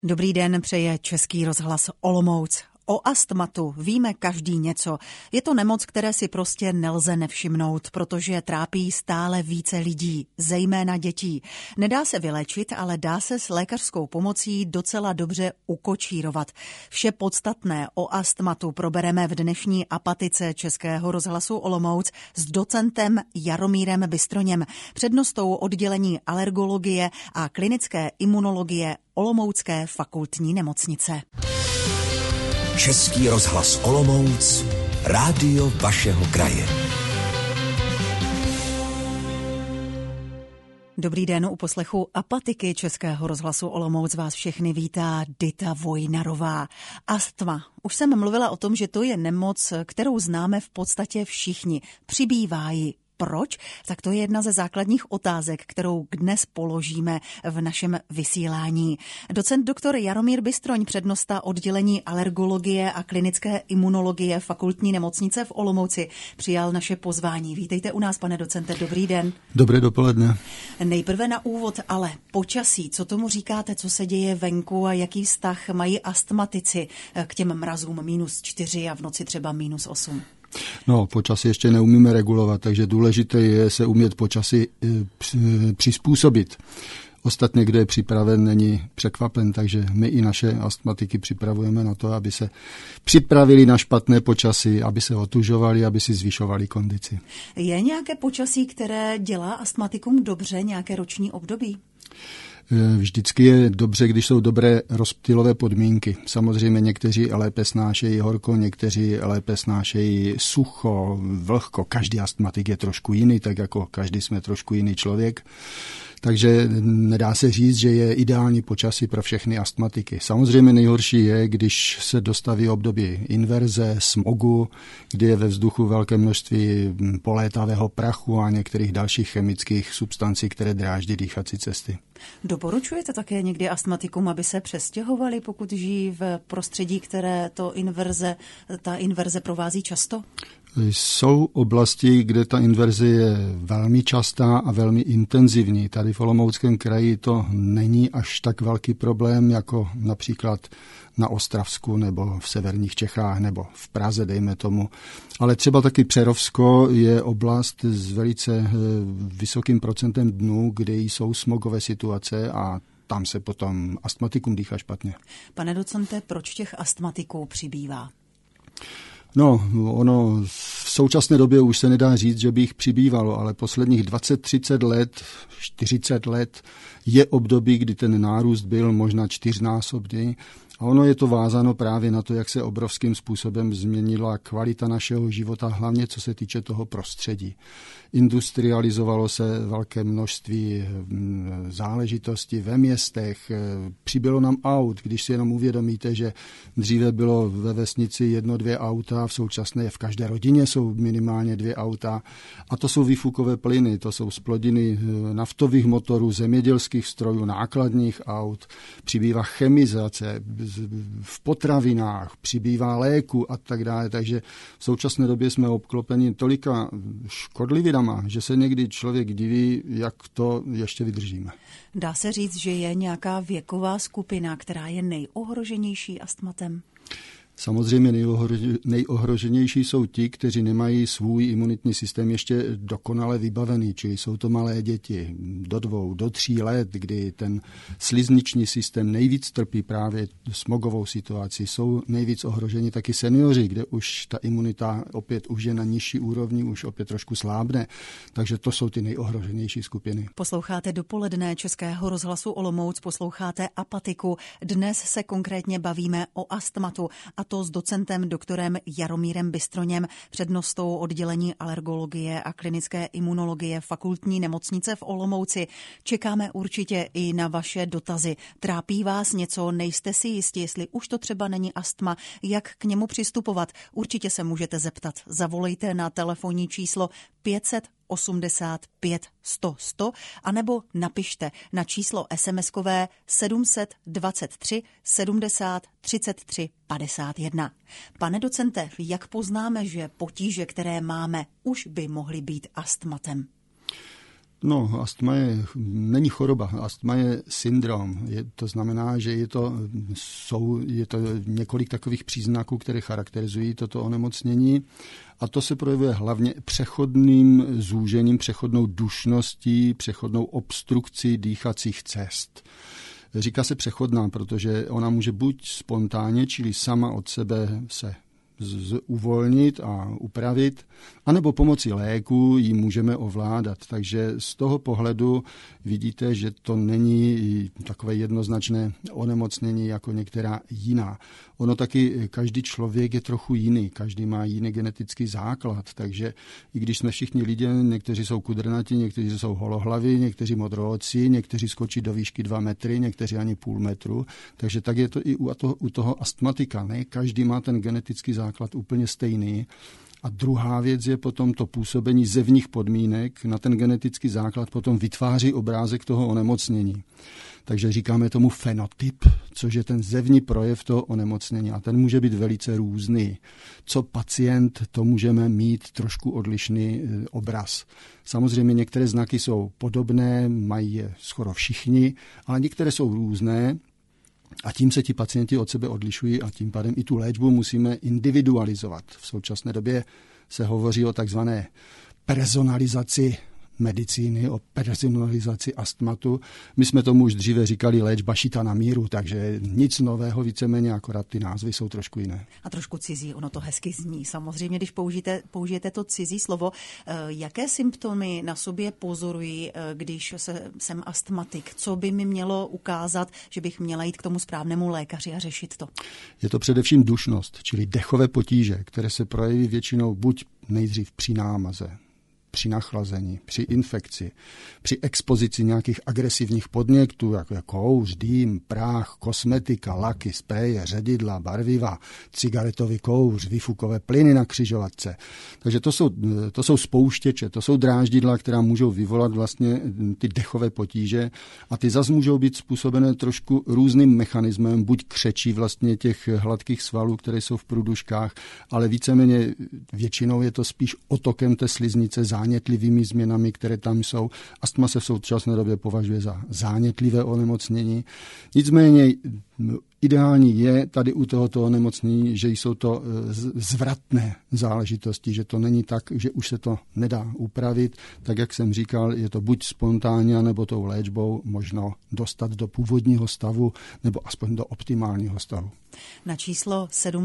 Dobrý den, přeje Český rozhlas Olomouc. O astmatu víme každý něco. Je to nemoc, které si prostě nelze nevšimnout, protože trápí stále více lidí, zejména dětí. Nedá se vylečit, ale dá se s lékařskou pomocí docela dobře ukočírovat. Vše podstatné o astmatu probereme v dnešní apatice Českého rozhlasu Olomouc s docentem Jaromírem Bystroněm, přednostou oddělení alergologie a klinické imunologie Olomoucké fakultní nemocnice. Český rozhlas Olomouc, rádio vašeho kraje. Dobrý den, u poslechu apatiky Českého rozhlasu Olomouc vás všechny vítá Dita Vojnarová. Astma. Už jsem mluvila o tom, že to je nemoc, kterou známe v podstatě všichni. Přibývá ji. Proč? Tak to je jedna ze základních otázek, kterou dnes položíme v našem vysílání. Docent doktor Jaromír Bystroň, přednosta oddělení alergologie a klinické imunologie fakultní nemocnice v Olomouci, přijal naše pozvání. Vítejte u nás, pane docente, dobrý den. Dobré dopoledne. Nejprve na úvod, ale počasí, co tomu říkáte, co se děje venku a jaký vztah mají astmatici k těm mrazům -4 a v noci třeba -8? No, počasí ještě neumíme regulovat, takže důležité je se umět počasí přizpůsobit. Ostatně, kdo je připraven, není překvapen, takže my i naše astmatiky připravujeme na to, aby se připravili na špatné počasí, aby se otužovali, aby si zvyšovali kondici. Je nějaké počasí, které dělá astmatikům dobře, nějaké roční období? Vždycky je dobře, když jsou dobré rozptylové podmínky. Samozřejmě někteří lépe snášejí horko, někteří lépe snášejí sucho, vlhko. Každý astmatik je trošku jiný, tak jako každý jsme trošku jiný člověk. Takže nedá se říct, že je ideální počasí pro všechny astmatiky. Samozřejmě nejhorší je, když se dostaví období inverze, smogu, kdy je ve vzduchu velké množství polétavého prachu a některých dalších chemických substancí, které dráždí dýchací cesty. Doporučujete také někdy astmatikům, aby se přestěhovali, pokud žijí v prostředí, které ta inverze provází často? Jsou oblasti, kde ta inverze je velmi častá a velmi intenzivní. Tady v Olomouckém kraji to není až tak velký problém, jako například na Ostravsku nebo v severních Čechách nebo v Praze, dejme tomu. Ale třeba taky Přerovsko je oblast s velice vysokým procentem dnů, kde jsou smogové situace a tam se potom astmatikům dýchá špatně. Pane docente, proč těch astmatiků přibývá? No, ono v současné době už se nedá říct, že by jich přibývalo, ale posledních 20-30 let, 40 let je období, kdy ten nárůst byl možná 4násobný. A ono je to vázáno právě na to, jak se obrovským způsobem změnila kvalita našeho života, hlavně co se týče toho prostředí. Industrializovalo se velké množství záležitostí ve městech, přibylo nám aut, když si jenom uvědomíte, že dříve bylo ve vesnici 1-2 auta, v současné v každé rodině jsou minimálně 2 auta a to jsou výfukové plyny, to jsou zplodiny naftových motorů, zemědělských strojů, nákladních aut, přibývá chemizace v potravinách, přibývá léku a tak dále, takže v současné době jsme obklopeni tolika škodlivinami, že se někdy člověk diví, jak to ještě vydržíme. Dá se říct, že je nějaká věková skupina, která je nejohroženější astmatem? Samozřejmě nejohroženější jsou ti, kteří nemají svůj imunitní systém ještě dokonale vybavený, čili jsou to malé děti do 2, do 3 let, kdy ten slizniční systém nejvíc trpí právě smogovou situací. Jsou nejvíc ohroženi taky seniori, kde už ta imunita opět už je na nižší úrovni, už opět trošku slábne. Takže to jsou ty nejohroženější skupiny. Posloucháte dopoledne Českého rozhlasu Olomouc, posloucháte apatiku. Dnes se konkrétně bavíme o astmatu a to s docentem doktorem Jaromírem Bystroněm, přednostou oddělení alergologie a klinické imunologie fakultní nemocnice v Olomouci. Čekáme určitě i na vaše dotazy. Trápí vás něco, nejste si jistí, jestli už to třeba není astma, jak k němu přistupovat? Určitě se můžete zeptat. Zavolejte na telefonní číslo 585 100 100 anebo napište na číslo SMS-kové 723 70 33 51. Pane docente, jak poznáme, že potíže, které máme, už by mohly být astmatem? No, astma není choroba, astma je syndrom. To znamená, že je to několik takových příznaků, které charakterizují toto onemocnění a to se projevuje hlavně přechodným zúžením, přechodnou dušností, přechodnou obstrukcí dýchacích cest. Říká se přechodná, protože ona může buď spontánně, čili sama od sebe se uvolnit a upravit, anebo pomocí léku ji můžeme ovládat. Takže z toho pohledu vidíte, že to není takové jednoznačné onemocnění jako některá jiná. Ono taky, každý člověk je trochu jiný, každý má jiný genetický základ, takže i když jsme všichni lidé, někteří jsou kudrnatí, někteří jsou holohlaví, někteří modroocí, někteří skočí do výšky 2 metry, někteří ani půl metru, takže tak je to i u toho astmatika. Ne? Každý má ten genetický základ úplně stejný. A druhá věc je potom to působení zevních podmínek na ten genetický základ potom vytváří obrázek toho onemocnění. Takže říkáme tomu fenotyp, což je ten zevní projev toho onemocnění a ten může být velice různý. Co pacient, to můžeme mít trošku odlišný obraz. Samozřejmě některé znaky jsou podobné, mají je skoro všichni, ale některé jsou různé. A tím se ti pacienti od sebe odlišují a tím pádem i tu léčbu musíme individualizovat. V současné době se hovoří o takzvané personalizaci medicíny, o personalizaci astmatu. My jsme tomu už dříve říkali léčba šita na míru, takže nic nového, víceméně, akorát ty názvy jsou trošku jiné. A trošku cizí, ono to hezky zní. Samozřejmě, když použijete to cizí slovo, jaké symptomy na sobě pozoruji, když jsem astmatik? Co by mi mělo ukázat, že bych měla jít k tomu správnému lékaři a řešit to? Je to především dušnost, čili dechové potíže, které se projeví většinou buď nejdřív při námaze, při nachlazení, při infekci, při expozici nějakých agresivních podněktů, jako je kouř, dým, prach, kosmetika, laky, spreje, ředidla, barviva, cigaretový kouř, výfukové plyny na křižovatce. Takže to jsou spouštěče, to jsou dráždidla, která můžou vyvolat vlastně ty dechové potíže a ty zas můžou být způsobené trošku různým mechanismem, buď křečí vlastně těch hladkých svalů, které jsou v průduškách, ale víceméně většinou je to spíš otokem té sliznice, zánětlivými změnami, které tam jsou. Astma se v současné době považuje za zánětlivé onemocnění. Nicméně ideální je tady u tohoto onemocnění, že jsou to zvratné záležitosti, že to není tak, že už se to nedá upravit. Tak, jak jsem říkal, je to buď spontánně, nebo tou léčbou možno dostat do původního stavu, nebo aspoň do optimálního stavu. Na číslo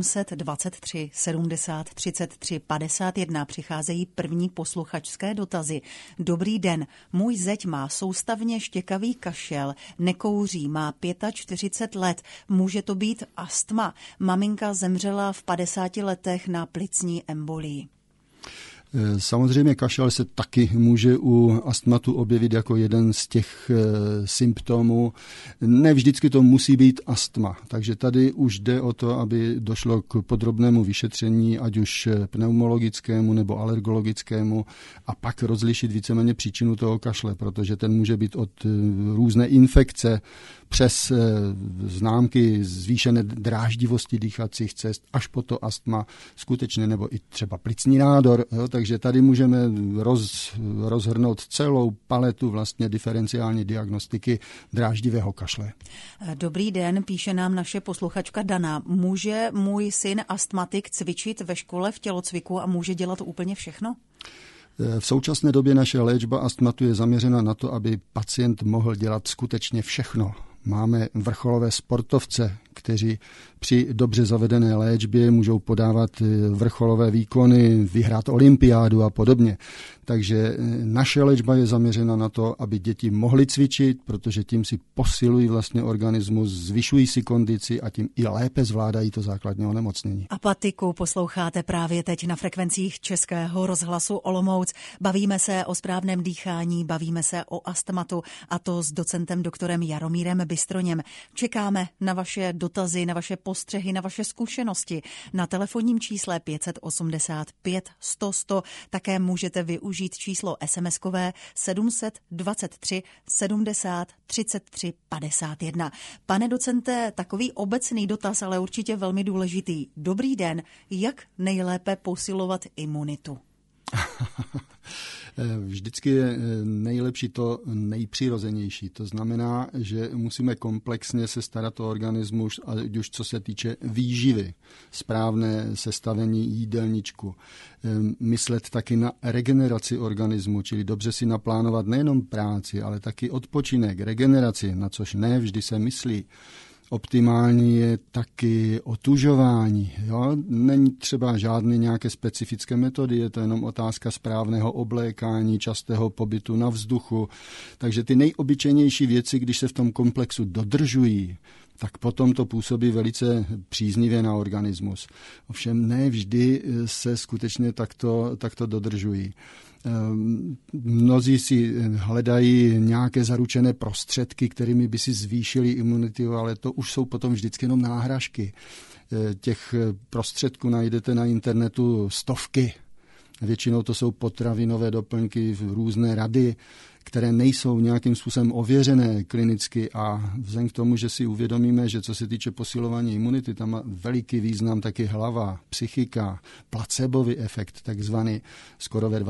723 70 33 51 přicházejí první posluchačské dotazy. Dobrý den, můj zeť má soustavně štěkavý kašel, nekouří, má 45 let, může to být astma. Maminka zemřela v 50 letech na plicní embolii. Samozřejmě kašel se taky může u astmatu objevit jako jeden z těch symptomů. Ne vždycky to musí být astma, takže tady už jde o to, aby došlo k podrobnému vyšetření, ať už pneumologickému nebo alergologickému a pak rozlišit víceméně příčinu toho kašle, protože ten může být od různé infekce přes známky zvýšené dráždivosti dýchacích cest až po to astma skutečně, nebo i třeba plicní nádor. Jo, takže tady můžeme rozhrnout celou paletu vlastně diferenciální diagnostiky dráždivého kašle. Dobrý den, píše nám naše posluchačka Dana. Může můj syn astmatik cvičit ve škole v tělocviku a může dělat úplně všechno? V současné době naše léčba astmatu je zaměřena na to, aby pacient mohl dělat skutečně všechno. Máme vrcholové sportovce, kteří při dobře zavedené léčbě můžou podávat vrcholové výkony, vyhrát olympiádu a podobně. Takže naše léčba je zaměřena na to, aby děti mohly cvičit, protože tím si posilují vlastně organismus, zvyšují si kondici a tím i lépe zvládají to základní onemocnění. Apatiku posloucháte právě teď na frekvencích Českého rozhlasu Olomouc. Bavíme se o správném dýchání, bavíme se o astmatu a to s docentem doktorem Jaromírem Bystroněm. Čekáme na vaše dotazy, na vaše postřehy, na vaše zkušenosti. Na telefonním čísle 585 100 100 také můžete využít číslo SMS-kové 723 70 33 51. Pane docente, takový obecný dotaz, ale určitě velmi důležitý. Dobrý den, jak nejlépe posilovat imunitu? Vždycky je nejlepší to nejpřirozenější. To znamená, že musíme komplexně se starat o organismus, ať už co se týče výživy, správné sestavení jídelníčku, myslet taky na regeneraci organismu, čili dobře si naplánovat nejenom práci, ale taky odpočinek, regeneraci, na což ne vždy se myslí. Optimální je taky otužování. Jo? Není třeba žádné nějaké specifické metody, je to jenom otázka správného oblékání, častého pobytu na vzduchu. Takže ty nejobyčejnější věci, když se v tom komplexu dodržují, tak potom to působí velice příznivě na organismus. Ovšem ne vždy se skutečně takto dodržují. Mnozí si hledají nějaké zaručené prostředky, kterými by si zvýšili imunitu, ale to už jsou potom vždycky jenom náhražky. Těch prostředků najdete na internetu stovky. Většinou to jsou potravinové doplňky, různé rady, které nejsou nějakým způsobem ověřené klinicky a vzhledem k tomu, že si uvědomíme, že co se týče posilování imunity, tam má veliký význam taky hlava, psychika, placebový efekt, takzvaný skoro ve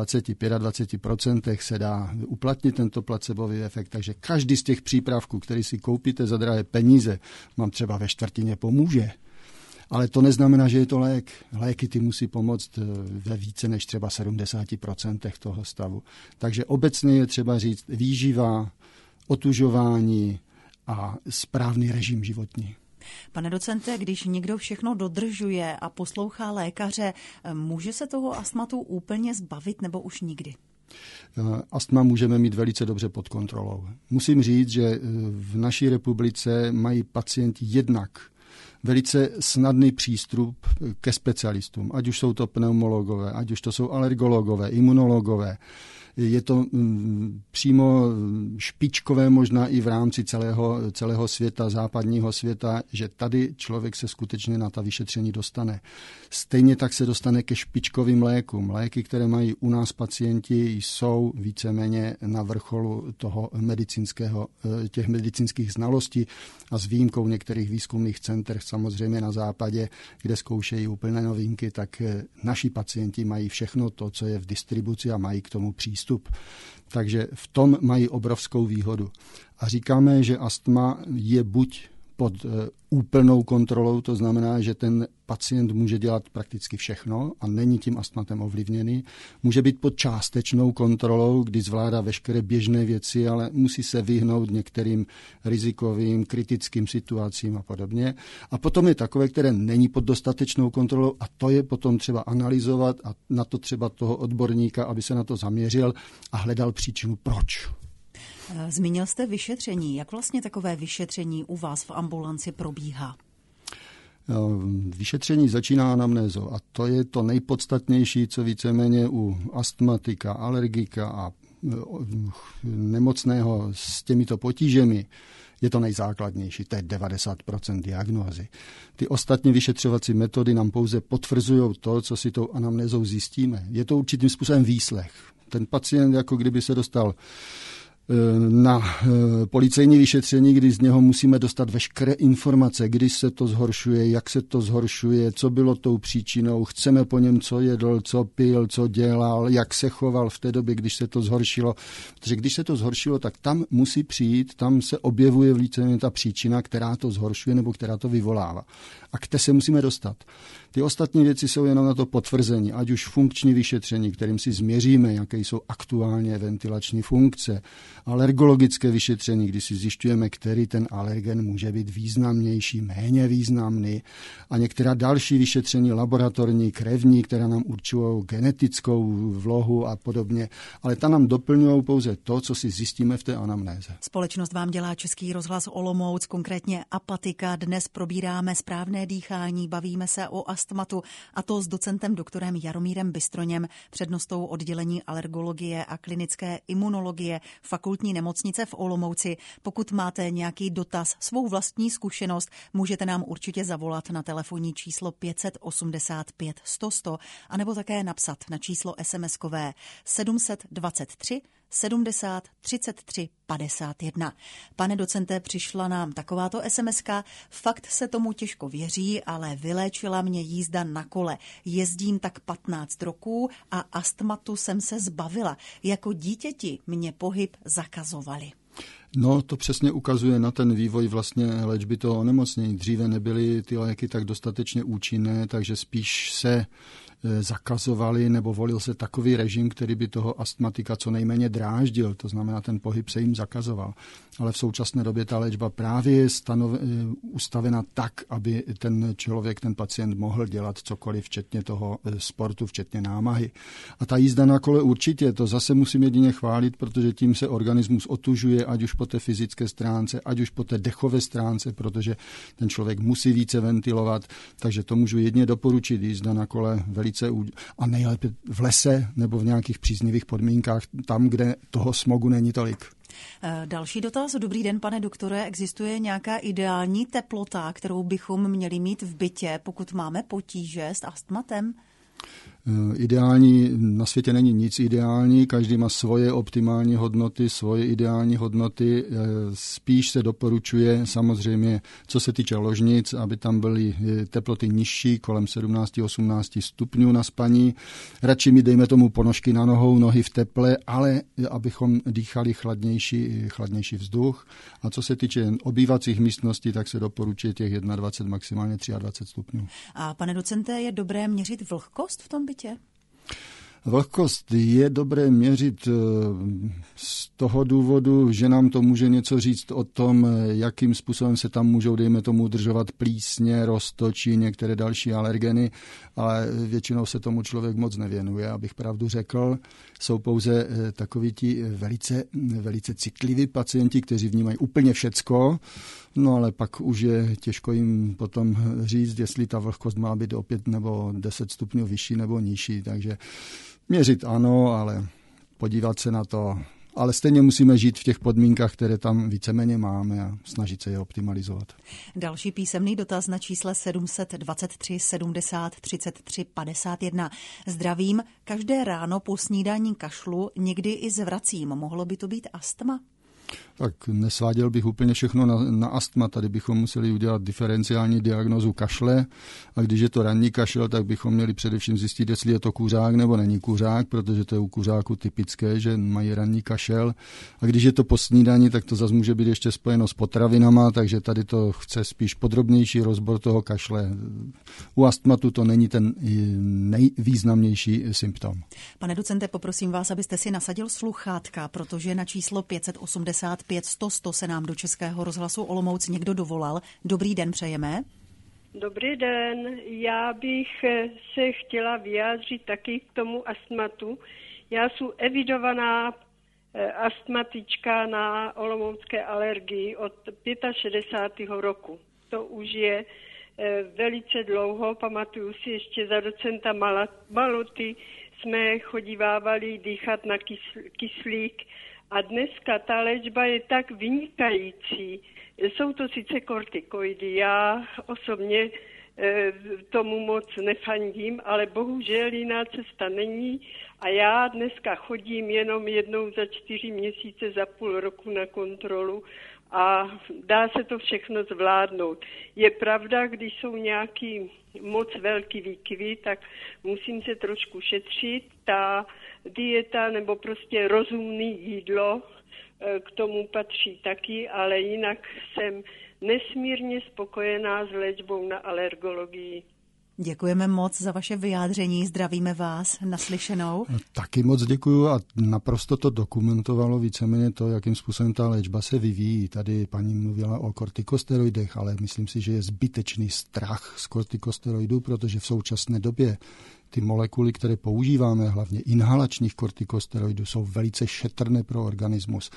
25% se dá uplatnit tento placebový efekt, takže každý z těch přípravků, který si koupíte za drahé peníze, vám třeba ve čtvrtině pomůže. Ale to neznamená, že je to lék. Léky ty musí pomoct ve více než třeba 70% toho stavu. Takže obecně je třeba říct výživa, otužování a správný režim životní. Pane docente, když někdo všechno dodržuje a poslouchá lékaře, může se toho astmatu úplně zbavit nebo už nikdy? Astma můžeme mít velice dobře pod kontrolou. Musím říct, že v naší republice mají pacienti jednak velice snadný přístup ke specialistům, ať už jsou to pneumologové, ať už to jsou alergologové, imunologové. Je to přímo špičkové možná i v rámci celého světa, západního světa, že tady člověk se skutečně na ta vyšetření dostane. Stejně tak se dostane ke špičkovým lékům. Léky, které mají u nás pacienti, jsou víceméně na vrcholu toho těch medicínských znalostí a s výjimkou některých výzkumných center, samozřejmě na západě, kde zkoušejí úplné novinky, tak naši pacienti mají všechno to, co je v distribuci a mají k tomu přístup. Takže v tom mají obrovskou výhodu. A říkáme, že astma je buď pod úplnou kontrolou, to znamená, že ten pacient může dělat prakticky všechno a není tím astmatem ovlivněný. Může být pod částečnou kontrolou, kdy zvládá veškeré běžné věci, ale musí se vyhnout některým rizikovým, kritickým situacím a podobně. A potom je takové, které není pod dostatečnou kontrolou a to je potom třeba analyzovat a na to třeba toho odborníka, aby se na to zaměřil a hledal příčinu proč. Zmínil jste vyšetření. Jak vlastně takové vyšetření u vás v ambulanci probíhá? Vyšetření začíná anamnézou a to je to nejpodstatnější, co víceméně u astmatika, alergika a nemocného s těmito potížemi je to nejzákladnější, to je 90% diagnózy. Ty ostatní vyšetřovací metody nám pouze potvrzují to, co si tou anamnézou zjistíme. Je to určitým způsobem výslech. Ten pacient, jako kdyby se dostal na policejní vyšetření, kdy z něho musíme dostat veškeré informace, kdy se to zhoršuje, jak se to zhoršuje, co bylo tou příčinou, chceme po něm, co jedl, co pil, co dělal, jak se choval v té době, když se to zhoršilo. Protože když se to zhoršilo, tak tam musí přijít, tam se objevuje víceméně ta příčina, která to zhoršuje nebo která to vyvolává. A k té se musíme dostat. Ty ostatní věci jsou jenom na to potvrzení, ať už funkční vyšetření, kterým si změříme, jaké jsou aktuálně ventilační funkce, alergologické vyšetření, kdy si zjišťujeme, který ten alergen může být významnější, méně významný a některá další vyšetření laboratorní, krevní, která nám určují genetickou vlohu a podobně, ale ta nám doplňují pouze to, co si zjistíme v té anamnéze. Společnost vám dělá Český rozhlas Olomouc, konkrétně apatika. Dnes probíráme správné dýchání, bavíme se o astmatu a to s docentem doktorem Jaromírem Bystroněm, přednostou oddělení alergologie a klinické imunologie Fakultní nemocnice v Olomouci. Pokud máte nějaký dotaz, svou vlastní zkušenost, můžete nám určitě zavolat na telefonní číslo 585 100 100 anebo také napsat na číslo SMS-kové 723 70 33 51. Pane docente, přišla nám takováto SMS-ka. Fakt se tomu těžko věří, ale vyléčila mě jízda na kole. Jezdím tak 15 roků a astmatu jsem se zbavila. Jako dítěti mě pohyb zakazovali. No, to přesně ukazuje na ten vývoj vlastně léčby toho onemocnění. Dříve nebyly ty léky tak dostatečně účinné, takže spíš se zakazovali nebo volil se takový režim, který by toho astmatika co nejméně dráždil, to znamená, ten pohyb se jim zakazoval. Ale v současné době ta léčba právě je ustavena tak, aby ten člověk, ten pacient mohl dělat cokoliv, včetně toho sportu, včetně námahy. A ta jízda na kole určitě, to zase musím jedině chválit, protože tím se organismus otužuje, ať už po té fyzické stránce, ať už po té dechové stránce, protože ten člověk musí více ventilovat, takže to můžu jedině doporučit, jízda na kole velice a nejlépe v lese nebo v nějakých příznivých podmínkách, tam, kde toho smogu není tolik. Další dotaz. Dobrý den, pane doktore. Existuje nějaká ideální teplota, kterou bychom měli mít v bytě, pokud máme potíže s astmatem? Ideální, na světě není nic ideální, každý má svoje optimální hodnoty, svoje ideální hodnoty. Spíš se doporučuje samozřejmě, co se týče ložnic, aby tam byly teploty nižší, kolem 17-18 stupňů na spaní. Radši mi dejme tomu ponožky na nohou, nohy v teple, ale abychom dýchali chladnější vzduch. A co se týče obývacích místností, tak se doporučuje těch 21, maximálně 23 stupňů. A pane docente, je dobré měřit vlhkost v tom bytě? Vlhkost je dobré měřit z toho důvodu, že nám to může něco říct o tom, jakým způsobem se tam můžou, dejme tomu, udržovat plísně, roztočí, některé další alergeny, ale většinou se tomu člověk moc nevěnuje, abych pravdu řekl. Jsou pouze takoví ti velice citliví pacienti, kteří vnímají úplně všecko, no ale pak už je těžko jim potom říct, jestli ta vlhkost má být o 5 nebo 10 stupňů vyšší nebo nižší, takže měřit ano, ale podívat se na to. Ale stejně musíme žít v těch podmínkách, které tam víceméně máme a snažit se je optimalizovat. Další písemný dotaz na čísle 723 70 33 51. Zdravím, každé ráno po snídání kašlu, někdy i zvracím. Mohlo by to být astma? Tak nesváděl bych úplně všechno na astma. Tady bychom museli udělat diferenciální diagnózu kašle a když je to ranní kašel, tak bychom měli především zjistit, jestli je to kuřák nebo není kuřák, protože to je u kuřáku typické, že mají ranní kašel. A když je to po snídani, tak to zase může být ještě spojeno s potravinama, takže tady to chce spíš podrobnější rozbor toho kašle. U astmatu to není ten nejvýznamnější symptom. Pane docente, poprosím vás, abyste si nasadil sluchátka, protože na číslo 585 100 se nám do Českého rozhlasu Olomouc někdo dovolal. Dobrý den, přejeme. Dobrý den, já bych se chtěla vyjádřit taky k tomu astmatu. Já jsem evidovaná astmatička na olomoucké alergii od 65. roku. To už je velice dlouho, pamatuju si ještě za docenta Maloty jsme chodívávali dýchat na kyslík. A dneska ta léčba je tak vynikající. Jsou to sice kortikoidy, já osobně tomu moc nefandím, ale bohužel jiná cesta není a já dneska chodím jenom jednou za 4 měsíce, za půl roku na kontrolu a dá se to všechno zvládnout. Je pravda, když jsou nějaký moc velký výkyvy, tak musím se trošku šetřit. Ta dieta nebo prostě rozumný jídlo k tomu patří taky, ale jinak jsem nesmírně spokojená s léčbou na alergologii. Děkujeme moc za vaše vyjádření, zdravíme vás, naslyšenou. Taky moc děkuju a naprosto to dokumentovalo víceméně to, jakým způsobem ta léčba se vyvíjí. Tady paní mluvila o kortikosteroidech, ale myslím si, že je zbytečný strach z kortikosteroidů, protože v současné době ty molekuly, které používáme, hlavně inhalačních kortikosteroidů, jsou velice šetrné pro organismus.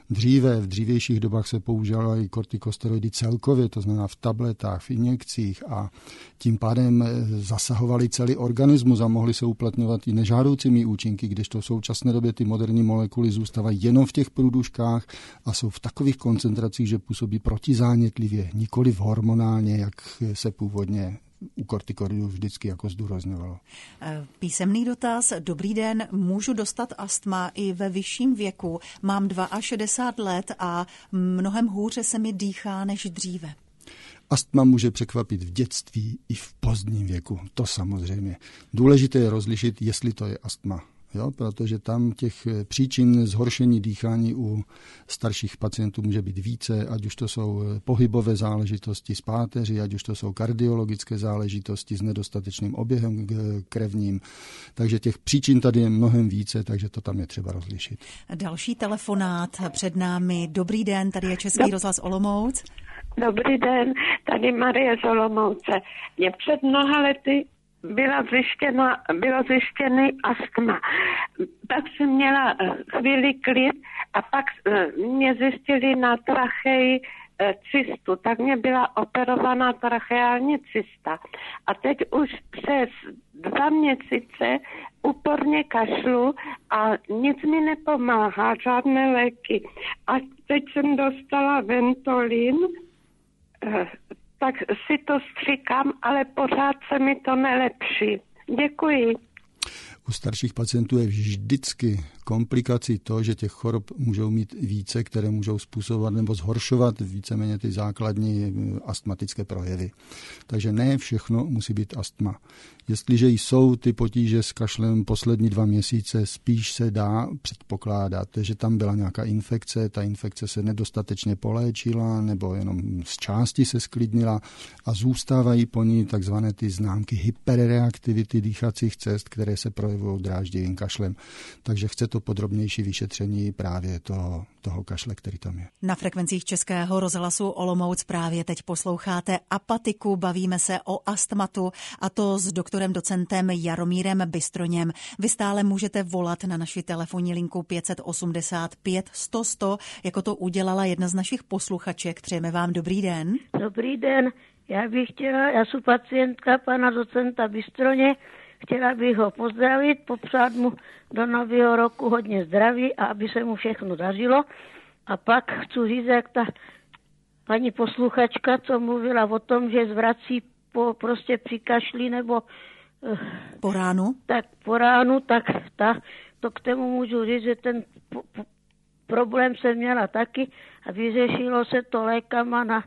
V dřívějších dobách se používaly kortikosteroidy celkově, to znamená v tabletách, v injekcích a tím pádem zasahovali celý organismus a mohly se uplatňovat i nežádoucími účinky, kdežto v současné době ty moderní molekuly zůstávají jenom v těch průduškách a jsou v takových koncentracích, že působí protizánětlivě, nikoliv hormonálně, jak se původně u kortikoidů vždycky jako zdůrazňovalo. Písemný dotaz. Dobrý den, můžu dostat astma i ve vyšším věku. Mám 62 let a mnohem hůře se mi dýchá než dříve. Astma může překvapit v dětství i v pozdním věku, to samozřejmě. Důležité je rozlišit, jestli to je astma. Jo, protože tam těch příčin zhoršení dýchání u starších pacientů může být více, ať už to jsou pohybové záležitosti z páteři, ať už to jsou kardiologické záležitosti s nedostatečným oběhem krevním. Takže těch příčin tady je mnohem více, takže to tam je třeba rozlišit. Další telefonát před námi. Dobrý den, tady je Český rozhlas Olomouc. Dobrý den, tady Marie z Olomouce. Mě před mnoha lety bylo zjištěný astma. Tak jsem měla chvíli klid a pak mě zjistili na tracheji cystu. Tak mě byla operovaná tracheální cysta. A teď už přes 2 měsíce úporně kašlu a nic mi nepomáhá, žádné léky. A teď jsem dostala Ventolin, tak si to stříkám, ale pořád se mi to nelepší. Děkuji. U starších pacientů je vždycky komplikací to, že těch chorob můžou mít více, které můžou způsobovat nebo zhoršovat víceméně ty základní astmatické projevy. Takže ne všechno musí být astma. Jestliže jsou ty potíže s kašlem poslední 2 měsíce, spíš se dá předpokládat, že tam byla nějaká infekce, ta infekce se nedostatečně poléčila nebo jenom z části se sklidnila a zůstávají po ní takzvané ty známky hyperreaktivity dýchacích cest, které se projevují dráždivým kašlem. Takže chce to podrobnější vyšetření právě toho kašle, který tam je. Na frekvencích Českého rozhlasu Olomouc právě teď posloucháte Apatiku, bavíme se o astmatu a to s doktorem docentem Jaromírem Bystroněm. Vy stále můžete volat na naši telefonní linku 585 100 100, jako to udělala jedna z našich posluchaček. Přejeme vám dobrý den. Dobrý den, já jsem pacientka pana docenta Bystroně. Chtěla bych ho pozdravit, popřát mu do nového roku hodně zdraví a aby se mu všechno dařilo. A pak chci říct, jak ta paní posluchačka, co mluvila o tom, že zvrací prostě při kašli nebo po ránu, tak to k tomu můžu říct, že ten problém jsem měla taky a vyřešilo se to lékama na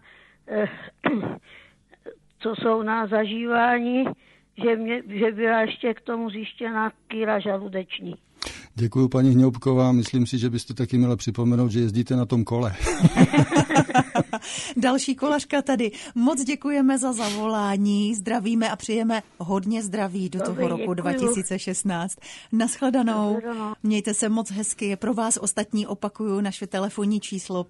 co jsou na zažívání, že byla ještě k tomu zjištěna kýra žaludeční. Děkuji, paní Hňoubková. Myslím si, že byste taky měla připomenout, že jezdíte na tom kole. Další kolařka tady. Moc děkujeme za zavolání, zdravíme a přejeme hodně zdraví do toho roku 2016. Naschledanou. Mějte se moc hezky. Je pro vás ostatní, opakuju, naše telefonní číslo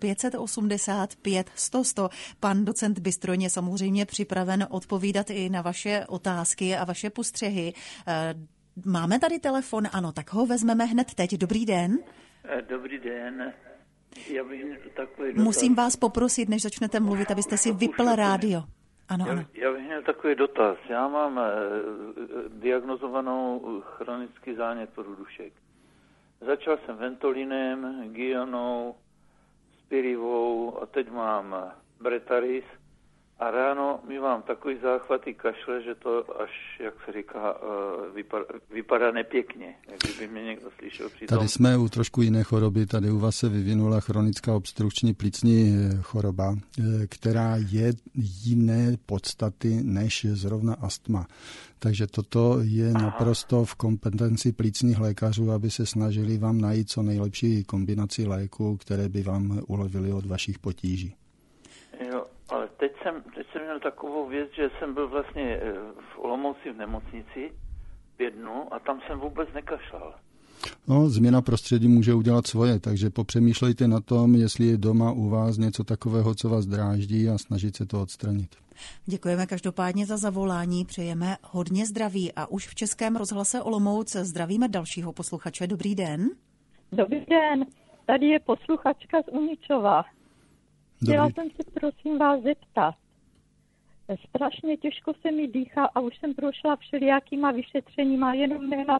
585 100 100. Pan docent Bystroň je samozřejmě připraven odpovídat i na vaše otázky a vaše postřehy. Máme tady telefon, ano, tak ho vezmeme hned teď. Dobrý den. Dobrý den. Já bych měl takový dotaz. Musím vás poprosit, než začnete mluvit, abyste si vypl rádio. Ano. Já bych měl takový dotaz. Já mám diagnozovanou chronický zánět průdušek. Začal jsem Ventolinem, Gionou, Spirivou a teď mám Bretaris. A ráno mi mám takový záchvaty kašle, že to až, jak se říká, vypadá nepěkně. Jak kdyby mě někdo slyšel přitom. Tady jsme u trošku jiné choroby. Tady u vás se vyvinula chronická obstrukční plicní choroba, která je jiné podstaty než zrovna astma. Takže toto je naprosto v kompetenci plicních lékařů, aby se snažili vám najít co nejlepší kombinaci léků, které by vám ulevily od vašich potíží. Jo. Ale teď jsem měl takovou věc, že jsem byl vlastně v Olomouci v nemocnici 5 dnů a tam jsem vůbec nekašlal. No, změna prostředí může udělat svoje, takže popřemýšlejte na tom, jestli je doma u vás něco takového, co vás dráždí a snažit se to odstranit. Děkujeme každopádně za zavolání, přejeme hodně zdraví a už v Českém rozhlase Olomouc zdravíme dalšího posluchače. Dobrý den. Dobrý den, tady je posluchačka z Uničova. Chtěla jsem se prosím vás zeptat. Strašně těžko se mi dýchá a už jsem prošla všelijakýma vyšetřeníma, jenom ne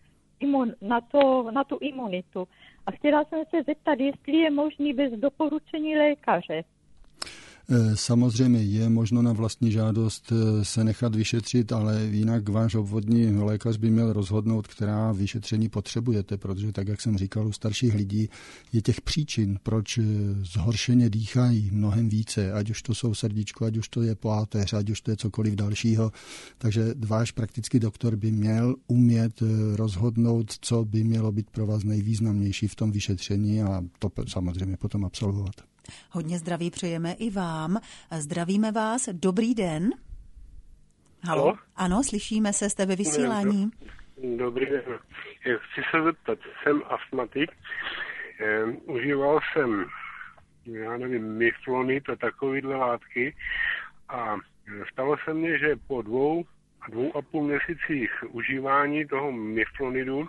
na tu imunitu. A chtěla jsem se zeptat, jestli je možný bez doporučení lékaře. Samozřejmě je možno na vlastní žádost se nechat vyšetřit, ale jinak váš obvodní lékař by měl rozhodnout, která vyšetření potřebujete, protože tak, jak jsem říkal, u starších lidí je těch příčin, proč zhoršeně dýchají mnohem více, ať už to jsou srdíčko, ať už to je páteř, ať už to je cokoliv dalšího. Takže váš praktický doktor by měl umět rozhodnout, co by mělo být pro vás nejvýznamnější v tom vyšetření a to samozřejmě potom absolvovat. Hodně zdraví přejeme i vám. Zdravíme vás. Dobrý den. Haló? Ano, slyšíme se, jste ve vysílání. Dobrý den. Chci se zeptat, jsem astmatik. Užíval jsem, miflonid a takovýhle látky a stalo se mně, že po 2,5 měsících užívání toho miflonidu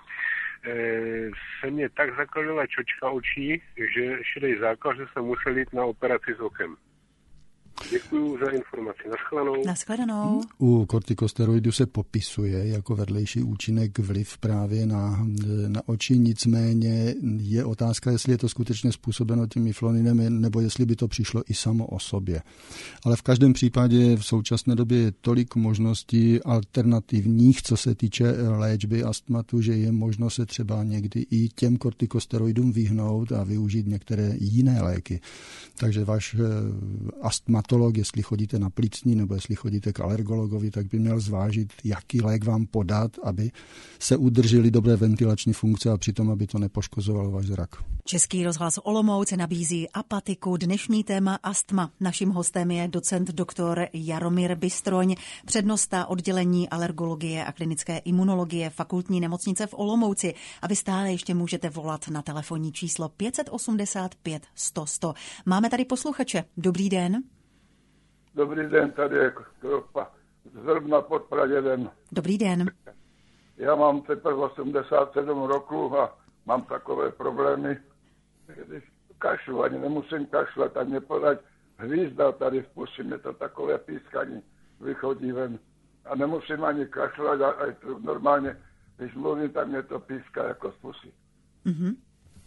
se mě tak zakalila čočka očí, že šedej základ, že jsem musel jít na operaci s okem. Děkuju za informaci. Naschledanou. U kortikosteroidu se popisuje jako vedlejší účinek vliv právě na oči, nicméně je otázka, jestli je to skutečně způsobeno tím miflonidem, nebo jestli by to přišlo i samo o sobě. Ale v každém případě v současné době je tolik možností alternativních, co se týče léčby astmatu, že je možno se třeba někdy i těm kortikosteroidům vyhnout a využít některé jiné léky. Takže váš astmatolog, jestli chodíte na plicní nebo jestli chodíte k alergologovi, tak by měl zvážit, jaký lék vám podat, aby se udržely dobré ventilační funkce a přitom, aby to nepoškozovalo váš zrak. Český rozhlas Olomouc nabízí apatiku. Dnešní téma astma. Naším hostem je docent doktor Jaromír Bystroň, přednosta oddělení alergologie a klinické imunologie Fakultní nemocnice v Olomouci. A vy stále ještě můžete volat na telefonní číslo 585 100 100. Máme tady posluchače. Dobrý den. Dobrý den, tady je Kropa Zrbna pod Pradědem. Dobrý den. Já mám teprve 87 roku a mám takové problémy, když kašlu, ani nemusím kašlat, ani podať hvízda tady v pusi, mě to takové pískaní vychodí ven. A nemusím ani kašlat, a normálně, když mluvím, tak mě to píská jako z pusy. Mm-hmm.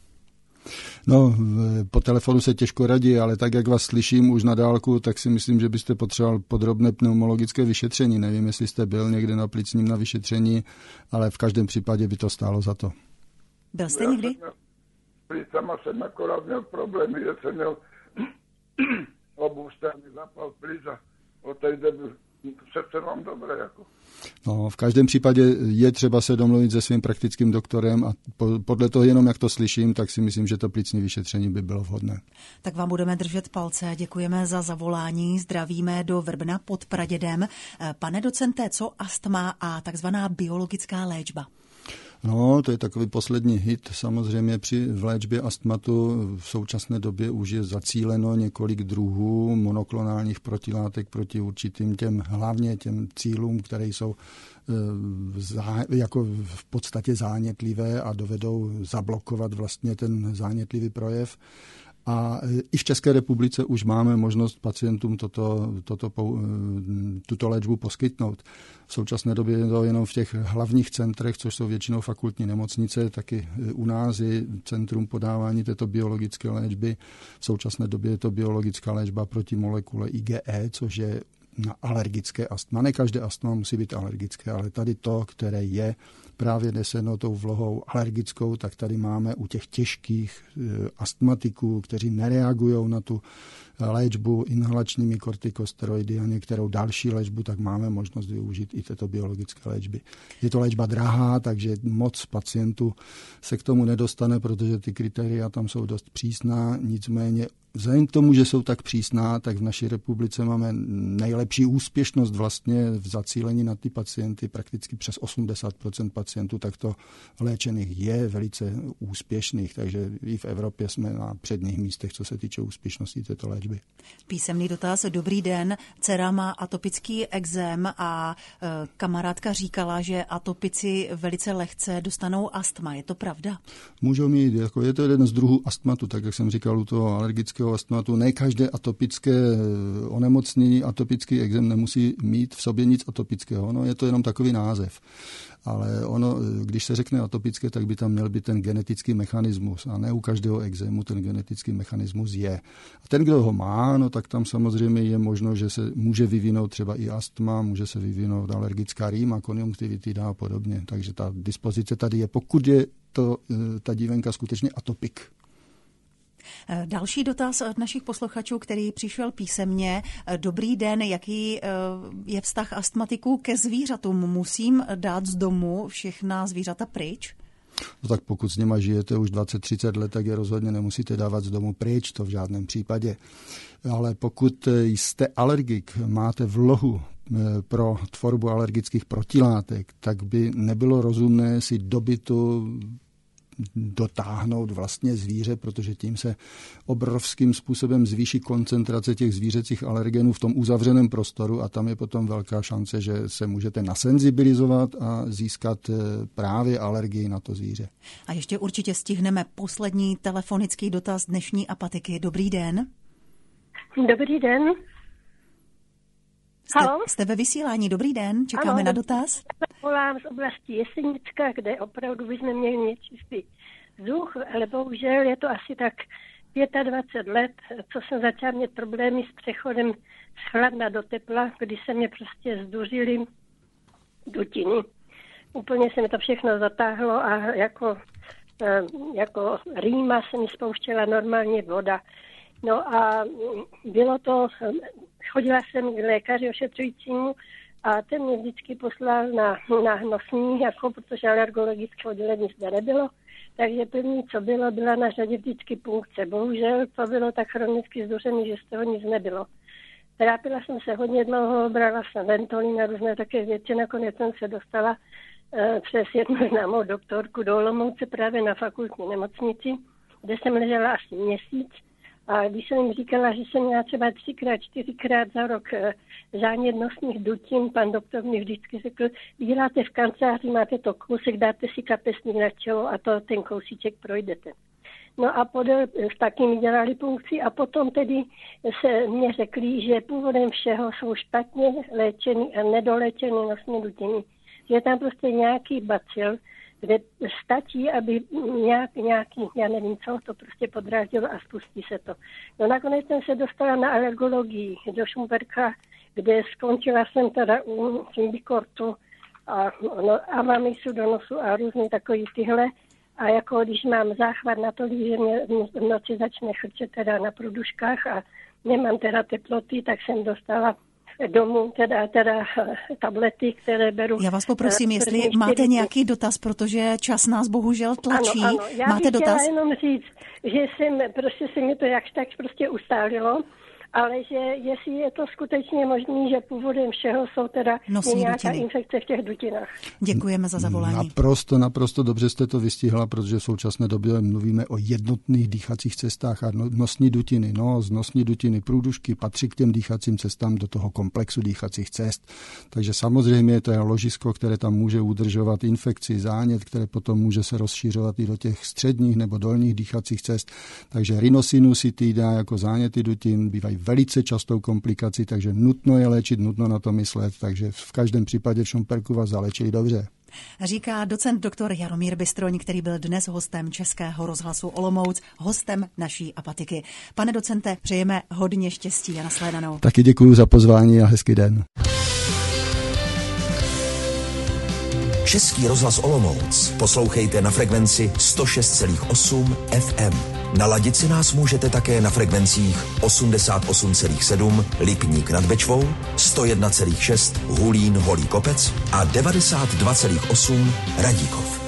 No, po telefonu se těžko radí, ale tak, jak vás slyším už na dálku, tak si myslím, že byste potřeboval podrobné pneumologické vyšetření. Nevím, jestli jste byl někde na plicním na vyšetření, ale v každém případě by to stálo za to. Byl jste někdy? Plicama jsem akorát měl problémy, že jsem měl obustání zapal plic a od té doby srdce mám dobré. Jako. No, v každém případě je třeba se domluvit se svým praktickým doktorem a podle toho jenom, jak to slyším, tak si myslím, že to plicní vyšetření by bylo vhodné. Tak vám budeme držet palce. Děkujeme za zavolání. Zdravíme do Vrbna pod Pradědem. Pane docente, co astma a takzvaná biologická léčba? No, to je takový poslední hit. Samozřejmě v léčbě astmatu v současné době už je zacíleno několik druhů monoklonálních protilátek proti určitým hlavně těm cílům, které jsou jako v podstatě zánětlivé a dovedou zablokovat vlastně ten zánětlivý projev. A i v České republice už máme možnost pacientům tuto léčbu poskytnout. V současné době je to jenom v těch hlavních centrech, což jsou většinou fakultní nemocnice, taky u nás je centrum podávání této biologické léčby. V současné době je to biologická léčba proti molekule IgE, což je na alergické astma. Ne každé astma musí být alergické, ale tady to, které je právě neseno tou vlohou alergickou, tak tady máme u těch těžkých astmatiků, kteří nereagují na tu léčbu inhalačními kortikosteroidy a některou další léčbu, tak máme možnost využít i této biologické léčby. Je to léčba drahá, takže moc pacientů se k tomu nedostane, protože ty kritéria tam jsou dost přísná, nicméně vzhledem k tomu, že jsou tak přísná, tak v naší republice máme nejlepší úspěšnost vlastně v zacílení na ty pacienty, prakticky přes 80% pacientů takto léčených je velice úspěšných, takže i v Evropě jsme na předních místech, co se týče úspěšnosti této léčby. Písemný dotaz. Dobrý den. Dcera má atopický ekzém a kamarádka říkala, že atopici velice lehce dostanou astma. Je to pravda? Můžou mít, jako je to jeden z druhů astmatu, tak jak jsem říkal u toho alergického astmatu. Ne každé atopické onemocnění, atopický ekzém nemusí mít v sobě nic atopického. No, je to jenom takový název. Ale ono, když se řekne atopické, tak by tam měl být ten genetický mechanismus. A ne u každého ekzému ten genetický mechanismus je. A ten, kdo ho má, no tak tam samozřejmě je možno, že se může vyvinout třeba i astma, může se vyvinout alergická rýma, konjunktivitida a podobně. Takže ta dispozice tady je, pokud je ta dívenka skutečně atopik. Další dotaz od našich posluchačů, který přišel písemně. Dobrý den, jaký je vztah astmatiků ke zvířatům? Musím dát z domu všechna zvířata pryč? No tak pokud s nima žijete už 20-30 let, tak je rozhodně nemusíte dávat z domu pryč, to v žádném případě. Ale pokud jste alergik, máte vlohu pro tvorbu alergických protilátek, tak by nebylo rozumné si do bytu dotáhnout vlastně zvíře, protože tím se obrovským způsobem zvýší koncentrace těch zvířecích alergenů v tom uzavřeném prostoru a tam je potom velká šance, že se můžete nasenzibilizovat a získat právě alergii na to zvíře. A ještě určitě stihneme poslední telefonický dotaz dnešní apatiky. Dobrý den. Dobrý den. Jste ve vysílání, dobrý den, čekáme na dotaz. Volám z oblasti Jesenicka, kde opravdu bychom měli nečistý vzduch, ale bohužel je to asi tak 25 let, co jsem začala mít problémy s přechodem z chladna do tepla, kdy se mě prostě zduřily dutiny. Úplně se mi to všechno zatáhlo a jako rýma se mi spouštěla normálně voda. No a bylo to, chodila jsem k lékaři ošetřujícímu a ten mě vždycky poslal na nosní, protože alergologické oddělení zde nebylo. Takže první, co bylo, byla na řadě vždycky punkce. Bohužel to bylo tak chronicky zduřený, že z toho nic nebylo. Trápila jsem se hodně dlouho, brala jsem Ventolin a různé také věci. Nakonec jsem se dostala přes jednu známou doktorku do Olomouce právě na fakultní nemocnici, kde jsem ležela asi měsíc. A když jsem jim říkala, že jsem měla třeba 3x, 4x za rok zánět nosních dutin, pan doktor mi vždycky řekl, děláte v kanceláři, máte to kousek, dáte si kapesník na čelo a to ten kousíček projdete. No a taky mi dělali punkci a potom tedy se mě řekli, že původem všeho jsou špatně léčený a nedoléčený nosní dutiny. Že je tam prostě nějaký bacil, kde stačí, aby nějaký, já nevím co, to prostě podráždilo a spustí se to. No nakonec jsem se dostala na alergologii do Šumperka, kde skončila jsem teda u Symbikortu a mamisu do nosu a různý takový tyhle. A jako když mám záchvat na to, že mě v noci začne chrčet teda na průduškách a nemám teda teploty, tak jsem dostala domů teda tablety, které beru. Já vás poprosím, jestli máte nějaký dotaz, protože čas nás bohužel tlačí. Ano, já máte bych dotaz? chtěla jenom říct, že se mi to jakž tak prostě ustálilo, ale že jestli je to skutečně možný, že původem všeho jsou teda nějaká infekce v těch dutinách. Děkujeme za zavolání. Naprosto dobře jste to vystihla, protože v současné době mluvíme o jednotných dýchacích cestách a nosní dutiny. Nosní dutiny, průdušky patří k těm dýchacím cestám do toho komplexu dýchacích cest. Takže samozřejmě to je ložisko, které tam může udržovat infekci, zánět, které potom může se rozšířovat i do těch středních nebo dolních dýchacích cest. Takže rhinosinusitída jako záněty dutin bývají velice častou komplikací, takže nutno je léčit, nutno na to myslet, takže v každém případě v Šumperku vás zaléčili dobře. Říká docent doktor Jaromír Bystroň, který byl dnes hostem Českého rozhlasu Olomouc, hostem naší apatiky. Pane docente, přejeme hodně štěstí a nashledanou. Taky děkuji za pozvání a hezký den. Český rozhlas Olomouc poslouchejte na frekvenci 106,8 FM. Naladit si nás můžete také na frekvencích 88,7 Lipník nad Bečvou, 101,6 Hulín Holý Kopec a 92,8 Radíkov.